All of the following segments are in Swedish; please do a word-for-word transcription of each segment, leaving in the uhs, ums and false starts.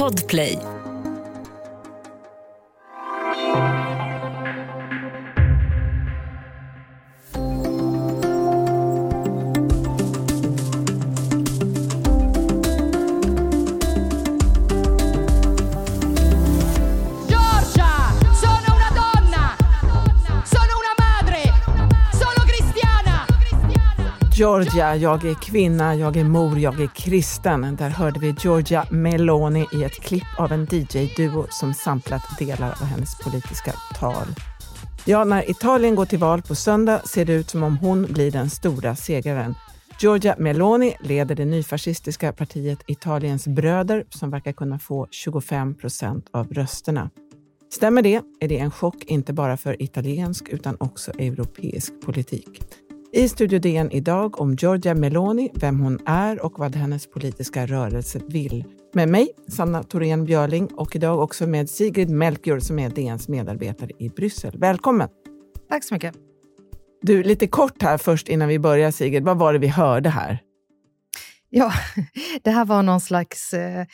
Podplay. Giorgia, jag är kvinna, jag är mor, jag är kristen. Där hörde vi Giorgia Meloni i ett klipp av en D J-duo som samplat delar av hennes politiska tal. Ja, när Italien går till val på söndag ser det ut som om hon blir den stora segraren. Giorgia Meloni leder det nyfascistiska partiet Italiens bröder som verkar kunna få tjugofem procent av rösterna. Stämmer det är det en chock inte bara för italiensk utan också europeisk politik. I Studio D N idag om Giorgia Meloni, vem hon är och vad hennes politiska rörelse vill. Med mig, Sanna Thorén Björling, och idag också med Sigrid Melchior som är D N:s medarbetare i Bryssel. Välkommen! Tack så mycket. Du, lite kort här först innan vi börjar, Sigrid. Vad var det vi hörde här? Ja, det här var någon slags eh,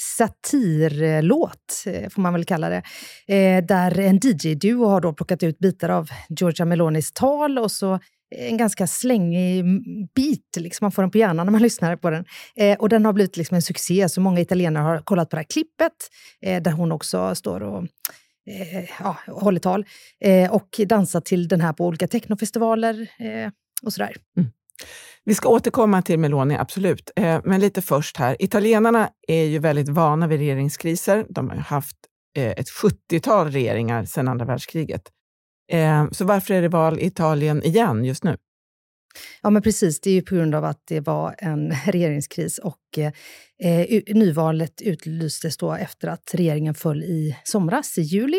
satirlåt, eh, får man väl kalla det. Eh, där en D J-duo har då plockat ut bitar av Giorgia Melonis tal och så en ganska slängig bit, liksom man får den på hjärnan när man lyssnar på den. Eh, och den har blivit liksom en succé, så många italienare har kollat på det här klippet eh, där hon också står och eh, ja, håller tal eh, och dansar till den här på olika technofestivaler eh, och sådär. Mm. Vi ska återkomma till Meloni, absolut. Eh, men lite först här. Italienarna är ju väldigt vana vid regeringskriser. De har haft eh, ett sjuttiotal regeringar sedan andra världskriget. Eh, så varför är det val i Italien igen just nu? Ja, men precis. Det är ju på grund av att det var en regeringskris och eh, nyvalet utlystes då efter att regeringen föll i somras, i juli.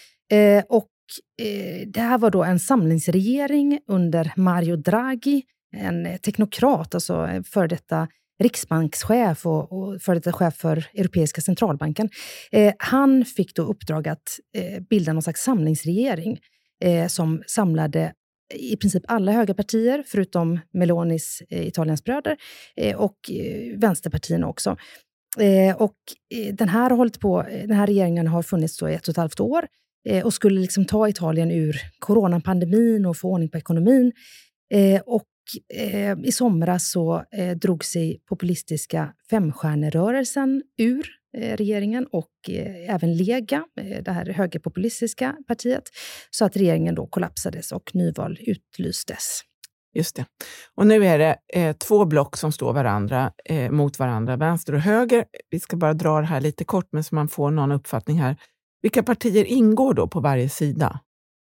Eh, och eh, det här var då en samlingsregering under Mario Draghi, en teknokrat, alltså för detta riksbankschef och, och för detta chef för Europeiska centralbanken. Eh, han fick då uppdrag att eh, bilda någon slags samlingsregering eh, som samlade i princip alla höga partier förutom Melonis eh, Italiens bröder eh, och eh, vänsterpartierna också. Eh, och eh, den här har hållit på, den här regeringen har funnits då i ett och ett halvt år eh, och skulle liksom ta Italien ur coronapandemin och få ordning på ekonomin. Eh, och eh, i somras så eh, drog sig populistiska femstjärnerörelsen ur eh, regeringen och eh, även Lega, eh, det här högerpopulistiska partiet, så att regeringen då kollapsades och nyval utlystes. Just det. Och nu är det eh, två block som står varandra eh, mot varandra, vänster och höger. Vi ska bara dra det här lite kort men så man får någon uppfattning här. Vilka partier ingår då på varje sida?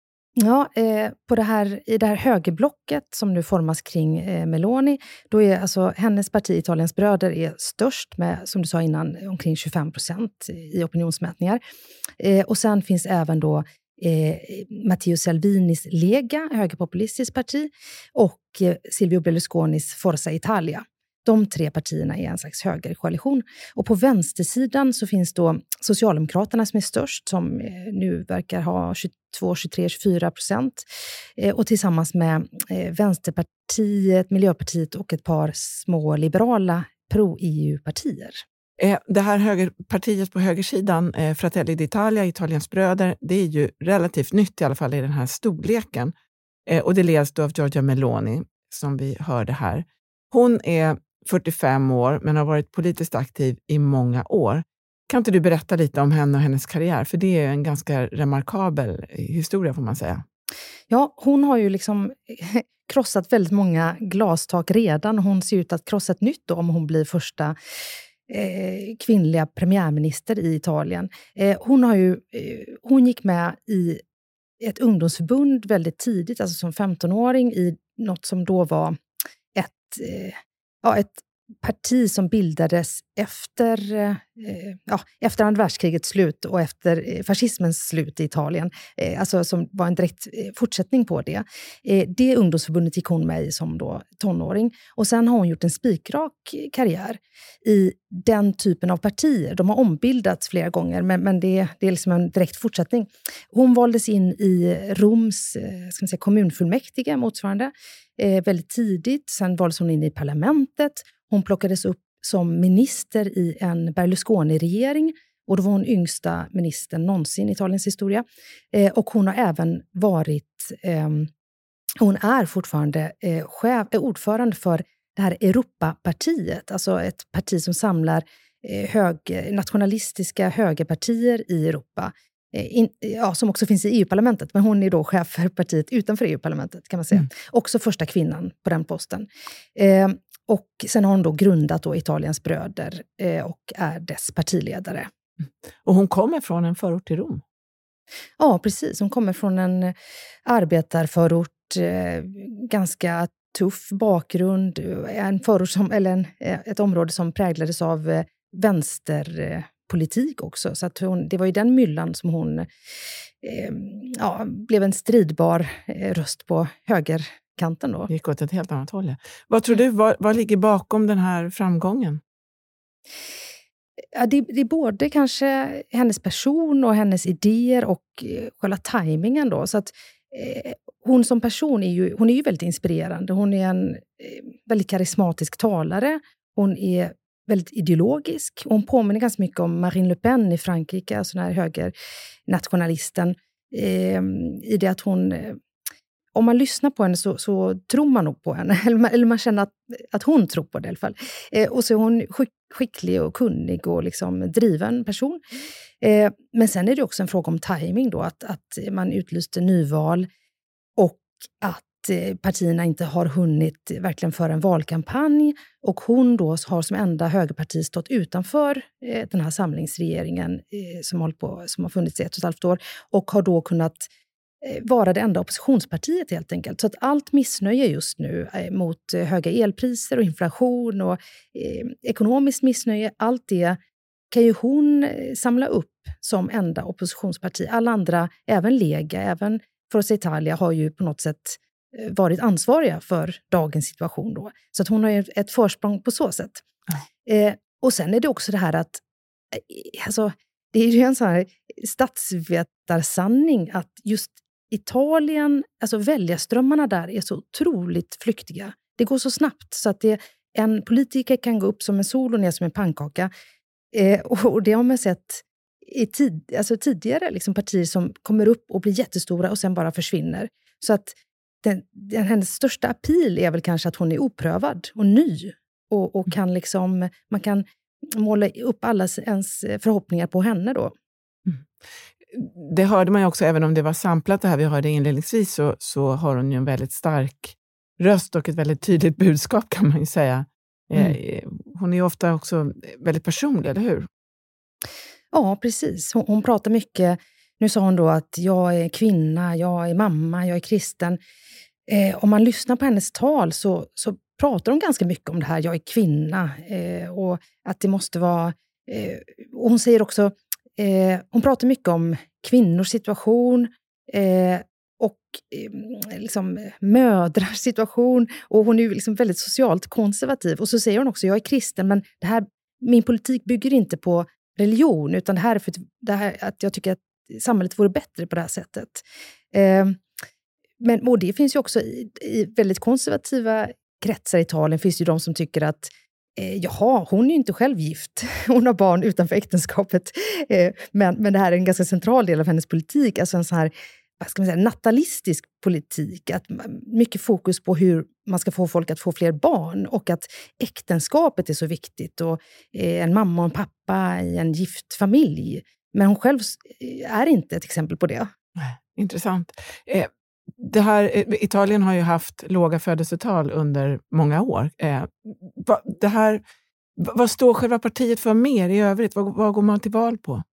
Ja, eh, på det här, i det här högerblocket som nu formas kring eh, Meloni, då är alltså hennes parti Italiens bröder är störst med, som du sa innan, omkring tjugofem procent i opinionsmätningar. Eh, och sen finns även då eh, Matteo Salvinis Lega, högerpopulistiskt parti, och eh, Silvio Berlusconis Forza Italia. De tre partierna är en slags högerkoalition. Och på vänstersidan så finns då Socialdemokraterna som är störst, som nu verkar ha tjugotvå, tjugotre, tjugofyra procent. Och tillsammans med Vänsterpartiet, Miljöpartiet och ett par små liberala pro-E U-partier. Det här högerpartiet på högersidan, Fratelli d'Italia, Italiens bröder, det är ju relativt nytt i alla fall i den här storleken. Och det leds då av Giorgia Meloni, som vi hörde här. Hon är fyrtiofem år men har varit politiskt aktiv i många år. Kan inte du berätta lite om henne och hennes karriär? För det är en ganska remarkabel historia får man säga. Ja, hon har ju liksom krossat väldigt många glastak redan. Hon ser ut att krossa ett nytt då, om hon blir första eh, kvinnliga premiärminister i Italien. Eh, hon, har ju, eh, hon gick med i ett ungdomsförbund väldigt tidigt, alltså som femtonåring, i något som då var ett, eh, ja, ett parti som bildades efter, eh, ja, efter andra världskrigets slut och efter eh, fascismens slut i Italien. Eh, alltså som var en direkt eh, fortsättning på det. Eh, det ungdomsförbundet gick hon med i som då tonåring. Och sen har hon gjort en spikrak karriär i den typen av partier. De har ombildats flera gånger, men, men det, det är liksom en direkt fortsättning. Hon valdes in i Roms eh, ska man säga, kommunfullmäktige motsvarande eh, väldigt tidigt. Sen valdes hon in i parlamentet. Hon plockades upp som minister i en Berlusconi-regering Och då var hon yngsta ministern någonsin i Italiens historia. Eh, och hon har även varit, eh, hon är fortfarande eh, chef, eh, ordförande för det här Europapartiet. Alltså ett parti som samlar eh, hög, nationalistiska högerpartier i Europa. Eh, in, ja, som också finns i E U-parlamentet. Men hon är då chef för partiet utanför E U-parlamentet kan man säga. Mm. Också första kvinnan på den posten. Eh, och sen har hon då grundat då Italiens bröder eh, och är dess partiledare. Mm. Och hon kommer från en förort till Rom? Ja, precis. Hon kommer från en arbetarförort, eh, ganska tuff bakgrund, en förort som, eller en, ett område som präglades av eh, vänsterpolitik också. Så att hon, det var ju den myllan som hon eh, ja, blev en stridbar eh, röst på högerkanten då. Gick åt ett helt annat håll. Vad tror du, vad, vad ligger bakom den här framgången? Ja, det, det är både kanske hennes person och hennes idéer och eh, själva tajmingen då. Så att eh, hon som person är ju, hon är ju väldigt inspirerande. Hon är en eh, väldigt karismatisk talare. Hon är väldigt ideologisk. Hon påminner ganska mycket om Marine Le Pen i Frankrike, alltså den här högernationalisten. Eh, I det att hon... Eh, om man lyssnar på henne så, så tror man nog på henne. Eller man, eller man känner att, att hon tror på det i alla fall. Eh, och så är hon skick, skicklig och kunnig och liksom driven person. Eh, men sen är det också en fråga om timing då. Att, att man utlyste nyval och att eh, partierna inte har hunnit verkligen föra en valkampanj. Och hon då har som enda högerparti stått utanför eh, den här samlingsregeringen eh, som, håller på, som har funnits i ett och ett halvt år. Och har då kunnat vara det enda oppositionspartiet helt enkelt. Så att allt missnöje just nu mot höga elpriser och inflation och eh, ekonomiskt missnöje, allt det kan ju hon samla upp som enda oppositionsparti. Alla andra, även Lega, även Forza Italia, har ju på något sätt varit ansvariga för dagens situation då. Så att hon har ju ett försprång på så sätt. Mm. Eh, och sen är det också det här att alltså, det är ju en sån här statsvetarsanning att just Italien, alltså väljarströmmarna där är så otroligt flyktiga. Det går så snabbt så att det, en politiker kan gå upp som en sol och ner som en pannkaka. Eh, och, och det har man sett i tid, alltså tidigare liksom partier som kommer upp och blir jättestora och sen bara försvinner. Så att den, den, hennes största appeal är väl kanske att hon är oprövad och ny. Och, och kan liksom, man kan måla upp alla ens förhoppningar på henne då. Mm. Det hörde man ju också, även om det var samplat det här vi hörde inledningsvis, så, så har hon ju en väldigt stark röst och ett väldigt tydligt budskap kan man ju säga. Mm. Hon är ju ofta också väldigt personlig, eller hur? Ja, precis. Hon, hon pratar mycket. Nu sa hon då att jag är kvinna, jag är mamma, jag är kristen. Eh, om man lyssnar på hennes tal så, så pratar hon ganska mycket om det här, jag är kvinna. Eh, och att det måste vara... Eh, och hon säger också... Eh, hon pratar mycket om kvinnors situation eh, och eh, liksom mödrars situation, och hon är ju liksom väldigt socialt konservativ. Och så säger hon också, jag är kristen, men det här, min politik bygger inte på religion, utan det här är för det här, att jag tycker att samhället vore bättre på det här sättet. Eh, men och det finns ju också i, i väldigt konservativa kretsar i Italien finns ju de som tycker att Eh, jaha, hon är ju inte själv gift. Hon har barn utanför äktenskapet. Eh, men, men det här är en ganska central del av hennes politik. Alltså en sån här, vad ska man säga, natalistisk politik. Att mycket fokus på hur man ska få folk att få fler barn. Och att äktenskapet är så viktigt. Och eh, en mamma och en pappa i en gift familj. Men hon själv är inte ett exempel på det. Intressant. Eh, Det här, Italien har ju haft låga födelsetal under många år. Eh, vad, det här, vad står själva partiet för mer i övrigt? Vad, vad går man till val på?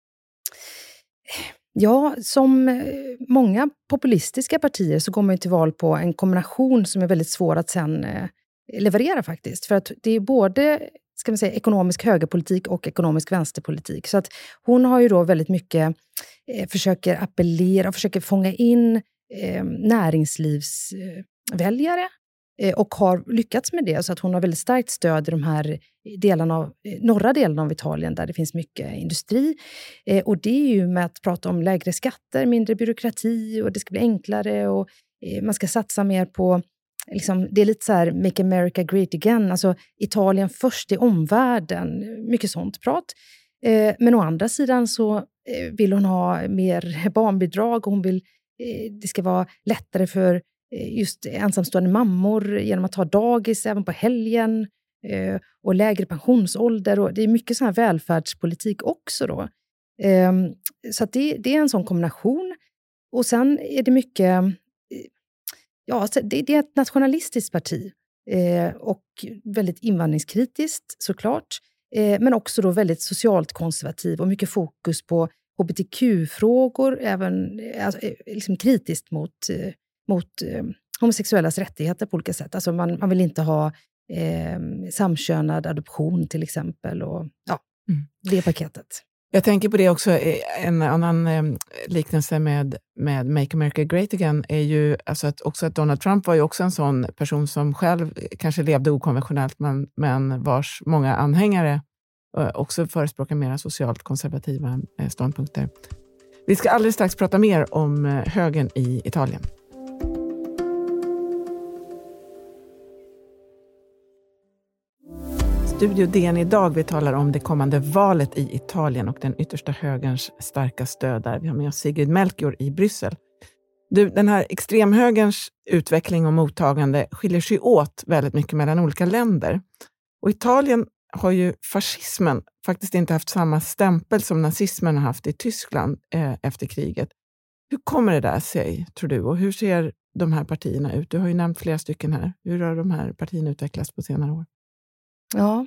Ja, som många populistiska partier så går man till val på en kombination som är väldigt svår att sen eh, leverera faktiskt. För att det är både, ska man säga, ekonomisk högerpolitik och ekonomisk vänsterpolitik. Så att hon har ju då väldigt mycket, eh, försöker appellera och försöker fånga in Eh, näringslivsväljare eh, och har lyckats med det, så att hon har väldigt starkt stöd i de här delarna av, eh, norra delen av Italien där det finns mycket industri. Eh, och det är ju med att prata om lägre skatter, mindre byråkrati, och det ska bli enklare, och eh, man ska satsa mer på liksom, det är lite så här Make America Great Again, alltså Italien först i omvärlden, mycket sånt prat. Eh, men å andra sidan så eh, vill hon ha mer barnbidrag och hon vill eh, det ska vara lättare för eh, just ensamstående mammor genom att ha dagis även på helgen eh, och lägre pensionsålder. Och det är mycket sån här välfärdspolitik också då. Eh, så att det, det är en sån kombination. Och sen är det mycket, eh, ja, det, det är ett nationalistiskt parti. Eh, och väldigt invandringskritiskt såklart. Eh, men också då väldigt socialt konservativ och mycket fokus på H B T Q-frågor. Även alltså, liksom kritiskt mot, eh, mot eh, homosexuellas rättigheter på olika sätt. Alltså man, man vill inte ha eh, samkönad adoption till exempel. Och ja, mm. det paketet. Jag tänker på det också, en annan eh, liknelse med, med Make America Great Again är ju alltså att, också att Donald Trump var ju också en sån person som själv kanske levde okonventionellt men, men vars många anhängare eh, också förespråkar mera socialt konservativa eh, ståndpunkter. Vi ska alldeles strax prata mer om eh, högern i Italien. Studio D N idag, vi talar om det kommande valet i Italien och den yttersta högerns starka stöd där. Vi har med oss Sigrid Melchior i Bryssel. Du, den här extremhögerns utveckling och mottagande skiljer sig åt väldigt mycket mellan olika länder. Och Italien har ju fascismen faktiskt inte haft samma stämpel som nazismen har haft i Tyskland eh, efter kriget. Hur kommer det där sig, tror du? Och hur ser de här partierna ut? Du har ju nämnt flera stycken här. Hur har de här partierna utvecklats på senare år? Ja,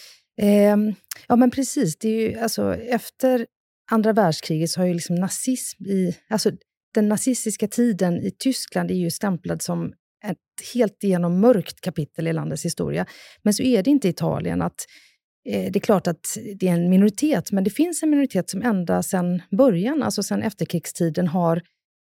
eh, ja men precis. Det är ju, alltså, efter andra världskriget så har ju liksom nazism i... Alltså, den nazistiska tiden i Tyskland är ju stämplad som ett helt igenom mörkt kapitel i landets historia. Men så är det inte i Italien. Att, eh, det är klart att det är en minoritet, men det finns en minoritet som ända sedan början, alltså sedan efterkrigstiden, har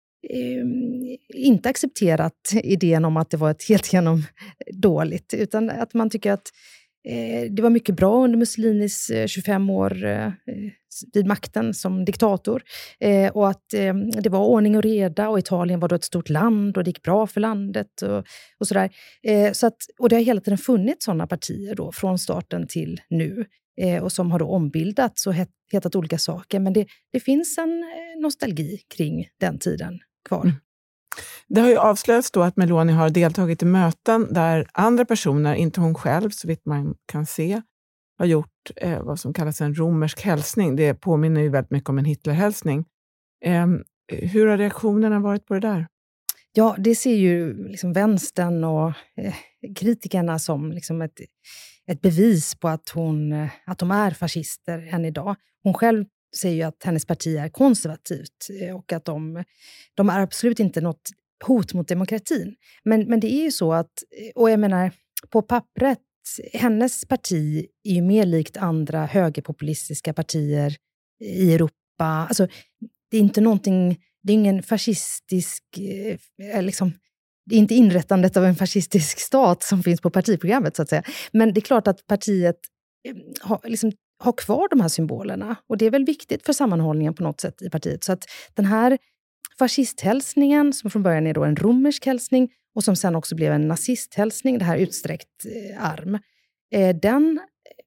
eh, inte accepterat idén om att det var ett helt igenom dåligt. Utan att man tycker att eh, det var mycket bra under Mussolinis eh, tjugofem år eh, vid makten som diktator. Eh, och att eh, det var ordning och reda, och Italien var då ett stort land och det gick bra för landet och, och sådär. Eh, så att, och det har hela tiden funnits sådana partier då, från starten till nu. Eh, och som har då ombildats och het, hetat olika saker. Men det, det finns en eh, nostalgi kring den tiden kvar. Mm. Det har ju avslöjats då att Meloni har deltagit i möten där andra personer, inte hon själv så vitt man kan se, har gjort eh, vad som kallas en romersk hälsning. Det påminner ju väldigt mycket om en Hitlerhälsning. Eh, hur har reaktionerna varit på det där? Ja, det ser ju liksom vänstern och eh, kritikerna som liksom ett, ett bevis på att, hon, att de är fascister än idag. Hon själv säger ju att hennes parti är konservativt eh, och att de, de är absolut inte något hot mot demokratin. Men, men det är ju så att, och jag menar, på pappret, hennes parti är ju mer likt andra högerpopulistiska partier i Europa. Alltså, det är inte någonting, det är ingen fascistisk, eh, liksom, det är inte inrättandet av en fascistisk stat som finns på partiprogrammet så att säga. Men det är klart att partiet eh, har, liksom, har kvar de här symbolerna. Och det är väl viktigt för sammanhållningen på något sätt i partiet. Så att den här fascisthälsningen, som från början är då en romersk hälsning och som sen också blev en nazisthälsning, det här utsträckt eh, arm. Eh, den,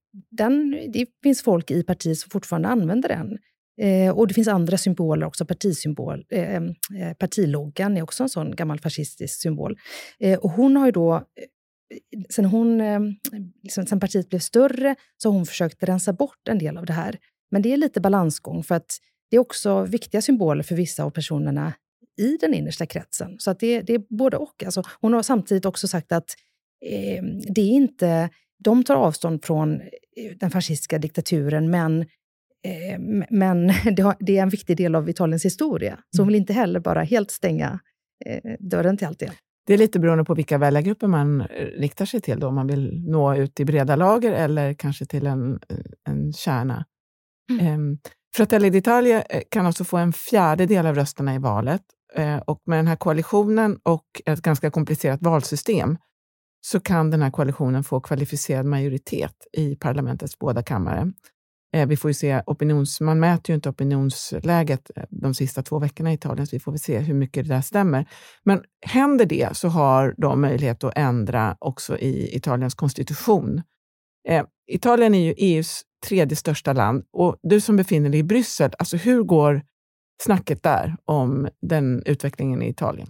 den, det finns folk i partiet som fortfarande använder den. Eh, och det finns andra symboler också, partisymbol. Eh, eh, partiloggan är också en sån gammal fascistisk symbol. Eh, och hon har ju då, eh, sen, hon, eh, liksom, sen partiet blev större så har hon försökt rensa bort en del av det här. Men det är lite balansgång för att det är också viktiga symboler för vissa av personerna i den innersta kretsen. Så att det, det är både och. Alltså, hon har samtidigt också sagt att eh, det är inte, de tar avstånd från den fascistiska diktaturen, men, eh, men det, har, det är en viktig del av Italiens historia. Så hon vill inte heller bara helt stänga eh, dörren till allt det. Det är lite beroende på vilka väljargrupper man riktar sig till då. Om man vill nå ut i breda lager eller kanske till en, en kärna. Mm. Eh, Fratelli d'Italia kan alltså få en fjärdedel av rösterna i valet. Och med den här koalitionen och ett ganska komplicerat valsystem så kan den här koalitionen få kvalificerad majoritet i parlamentets båda kammare. Vi får ju se, opinions, man mäter ju inte opinionsläget de sista två veckorna i Italien, så vi får väl se hur mycket det där stämmer. Men händer det så har de möjlighet att ändra också i Italiens konstitution. Eh, Italien är ju E U:s tredje största land och du som befinner dig i Bryssel, alltså hur går snacket där om den utvecklingen i Italien?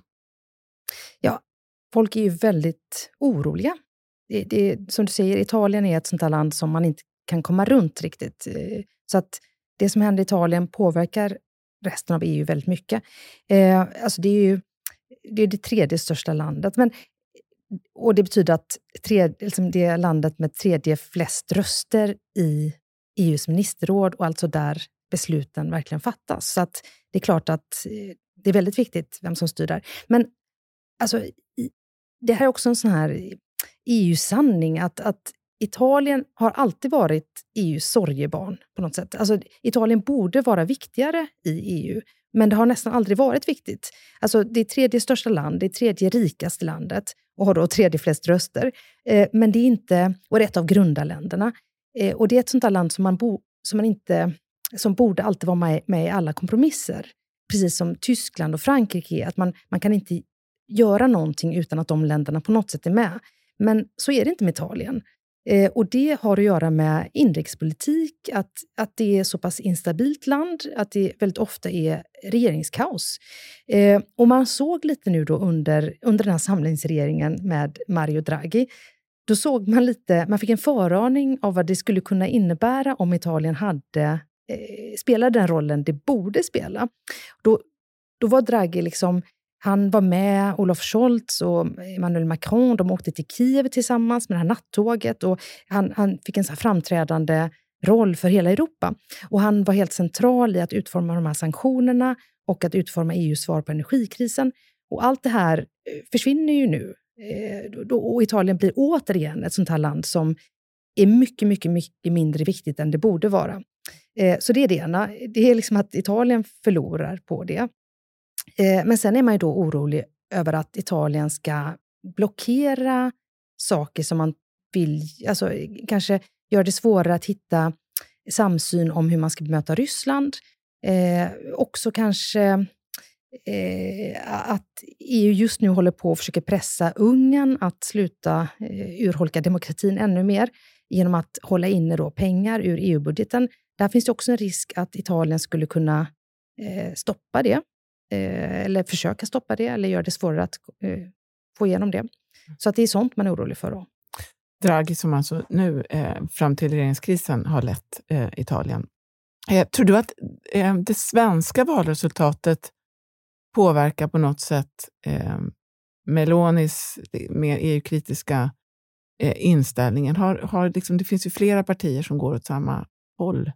Ja, folk är ju väldigt oroliga. Det, det, som du säger, Italien är ett sånt här land som man inte kan komma runt riktigt. Så att det som händer i Italien påverkar resten av E U väldigt mycket. Eh, alltså det är ju det, är det tredje största landet. Men, och det betyder att tredje, liksom det är landet med tredje flest röster i E U:s ministerråd och alltså där besluten verkligen fattas. Så att det är klart att det är väldigt viktigt vem som styr där. Men alltså, det här är också en sån här E U-sanning att, att Italien har alltid varit E U:s sorgebarn på något sätt. Alltså, Italien borde vara viktigare i E U, men det har nästan aldrig varit viktigt. Alltså, det är tredje största land, det är tredje rikaste landet och har då tredje flest röster. Eh, men det är inte, och det är ett av grundarländerna. Eh, och det är ett sånt där land som man, bo, som man inte, som borde alltid vara med, med i alla kompromisser. Precis som Tyskland och Frankrike, att man, man kan inte göra någonting utan att de länderna på något sätt är med. Men så är det inte med Italien. Eh, och det har att göra med inrikespolitik, att, att det är så pass instabilt land, att det väldigt ofta är regeringskaos. Eh, och man såg lite nu då under, under den här samlingsregeringen med Mario Draghi, då såg man lite, man fick en föraning av vad det skulle kunna innebära om Italien hade eh, spelat den rollen det borde spela. Då, då var Draghi liksom, han var med, Olof Scholz och Emmanuel Macron, de åkte till Kiev tillsammans med det här nattåget och han, han fick en så här framträdande roll för hela Europa. Och han var helt central i att utforma de här sanktionerna och att utforma E U:s svar på energikrisen. Och allt det här försvinner ju nu. Och Italien blir återigen ett sånt här land som är mycket, mycket, mycket mindre viktigt än det borde vara. Så det är det ena. Det är liksom att Italien förlorar på det. Men sen är man ju då orolig över att Italien ska blockera saker som man vill, alltså kanske gör det svårare att hitta samsyn om hur man ska bemöta Ryssland. Eh, också kanske eh, att E U just nu håller på att försöka pressa Ungern att sluta eh, urholka demokratin ännu mer genom att hålla inne då pengar ur E U-budgeten. Där finns det också en risk att Italien skulle kunna eh, stoppa det. Eller försöka stoppa det eller göra det svårare att eh, få igenom det. Så att det är sånt man är orolig för då. Draghi som alltså nu eh, fram till regeringskrisen har lett eh, Italien. Eh, tror du att eh, det svenska valresultatet påverkar på något sätt eh, Melonis mer E U-kritiska eh, inställningen? Har, har liksom, det finns ju flera partier som går åt samma håll.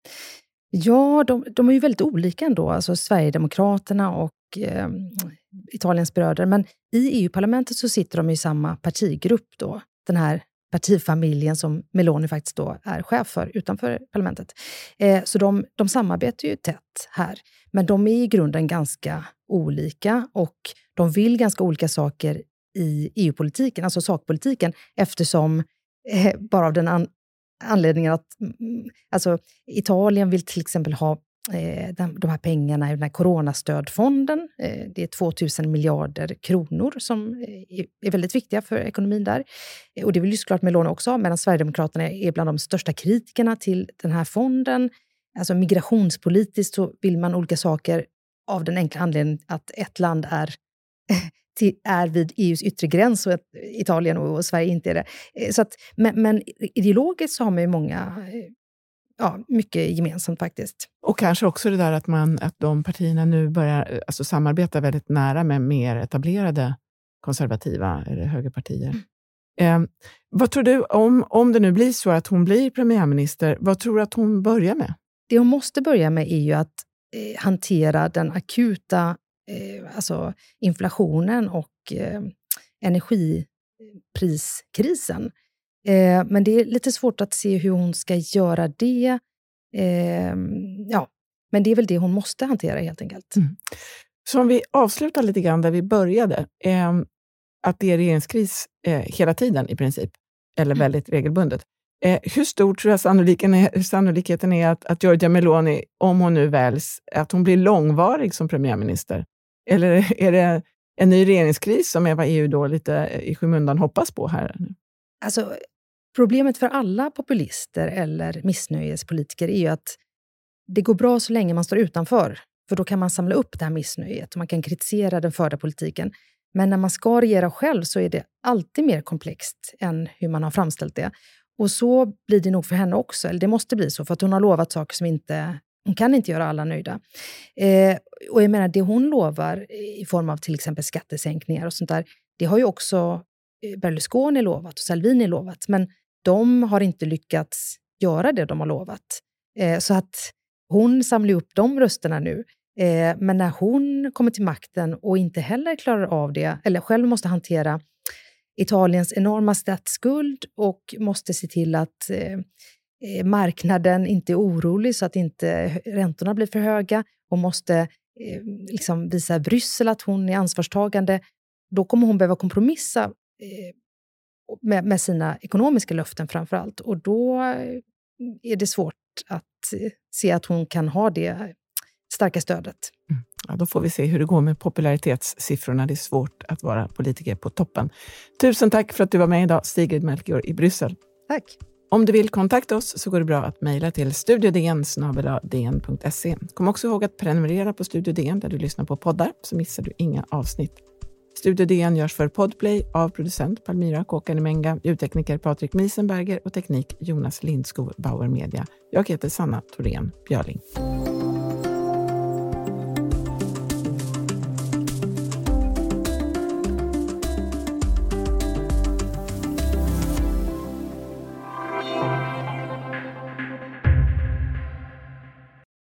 Ja, de, de är ju väldigt olika ändå, alltså Sverigedemokraterna och eh, Italiens bröder. Men i E U-parlamentet så sitter de i samma partigrupp då. Den här partifamiljen som Meloni faktiskt då är chef för utanför parlamentet. Eh, så de, de samarbetar ju tätt här. Men de är i grunden ganska olika och de vill ganska olika saker i E U-politiken, alltså sakpolitiken, eftersom eh, bara av den an- anledningen att alltså, Italien vill till exempel ha eh, de, de här pengarna i den här coronastödfonden. Eh, det är tvåtusen miljarder kronor som är, är väldigt viktiga för ekonomin där. Eh, och det vill ju såklart Meloni också ha, medan Sverigedemokraterna är bland de största kritikerna till den här fonden. Alltså migrationspolitiskt så vill man olika saker av den enkla anledningen att ett land är till, är vid E U:s yttre gräns och Italien och, och Sverige inte är det. Så att, men, men ideologiskt så har man ju många, ja, mycket gemensamt faktiskt. Och kanske också det där att, man, att de partierna nu börjar alltså, samarbeta väldigt nära med mer etablerade konservativa eller högerpartier. Mm. Eh, vad tror du, om, om det nu blir så att hon blir premiärminister, vad tror du att hon börjar med? Det hon måste börja med är ju att eh, hantera den akuta Eh, alltså inflationen och eh, energipriskrisen. Eh, men det är lite svårt att se hur hon ska göra det. Eh, ja, men det är väl det hon måste hantera helt enkelt. Mm. Så om vi avslutar lite grann där vi började. Eh, att det är regeringskris eh, hela tiden i princip. Eller väldigt mm. regelbundet. Eh, hur stor tror jag sannolikheten är, sannolikheten är att, att Giorgia Meloni, om hon nu väljs, att hon blir långvarig som premiärminister? Eller är det en ny regeringskris som är vad E U då lite i skymundan hoppas på här? Alltså, problemet för alla populister eller missnöjespolitiker är ju att det går bra så länge man står utanför. För då kan man samla upp det här missnöjet och man kan kritisera den förda politiken. Men när man ska regera själv så är det alltid mer komplext än hur man har framställt det. Och så blir det nog för henne också. Eller det måste bli så, för att hon har lovat saker som inte... Hon kan inte göra alla nöjda. Eh, och jag menar, det hon lovar i form av till exempel skattesänkningar och sånt där, det har ju också Berlusconi lovat och Salvini lovat. Men de har inte lyckats göra det de har lovat. Eh, så att hon samlar upp de rösterna nu. Eh, men när hon kommer till makten och inte heller klarar av det, eller själv måste hantera Italiens enorma statsskuld och måste se till att eh, marknaden inte är orolig så att inte räntorna blir för höga och måste eh, liksom visa Bryssel att hon är ansvarstagande, då kommer hon behöva kompromissa eh, med, med sina ekonomiska löften framför allt. Och då är det svårt att eh, se att hon kan ha det starka stödet. Mm. Ja, då får vi se hur det går med popularitetssiffrorna. Det är svårt att vara politiker på toppen. Tusen tack för att du var med idag, Sigrid Melchior i Bryssel. Tack. Om du vill kontakta oss så går det bra att mejla till studiodn snabel-a d n punkt se. Kom också ihåg att prenumerera på Studio D N där du lyssnar på poddar, så missar du inga avsnitt. Studio D N görs för Podplay av producent Palmira Kåkanemenga, ljudtekniker Patrik Miesenberger och teknik Jonas Lindskog, Bauer Media. Jag heter Sanna Thorén Björling.